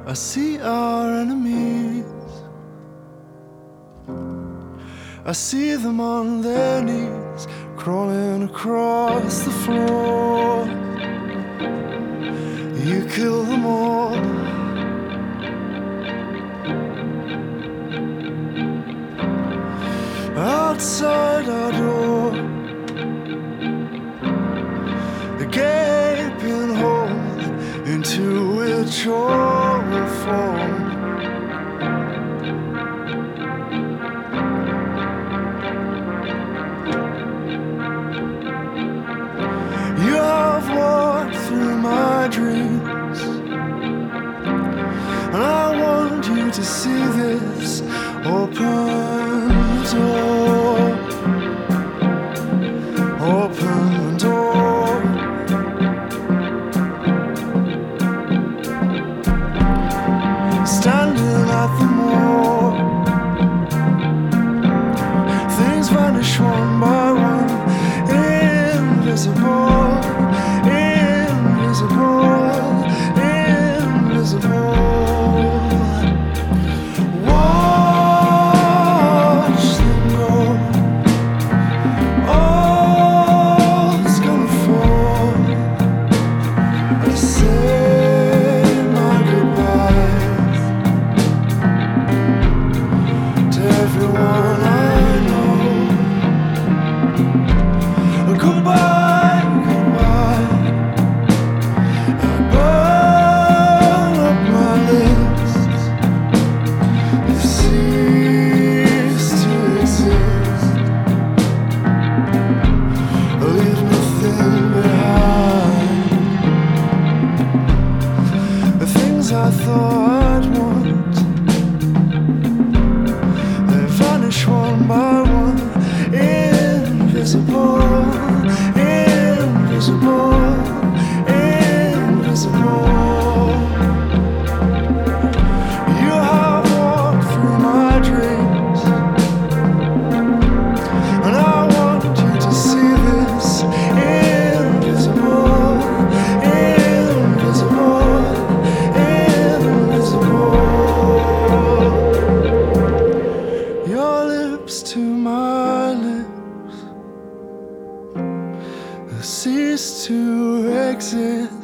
I see our enemies. I see them on their knees, crawling across the floor. You kill them all. Outside our door, the gaping hole into which all will fall. You have walked through my dreams, and I want you to see this. Open the door, open the door. Standing at the moor, things vanish one by one, invisible, invisible, invisible. Watch them go, all's gonna fall. I say my goodbyes to everyone I know. Goodbye, goodbye. I burn up my list. You cease to exist. I leave nothing behind. The things I thought I'd want, they vanish one by one, invisible, invisible, invisible. You have walked through my dreams, and I want you to see this. Invisible, invisible, invisible. Your lips to my lips cease to exist.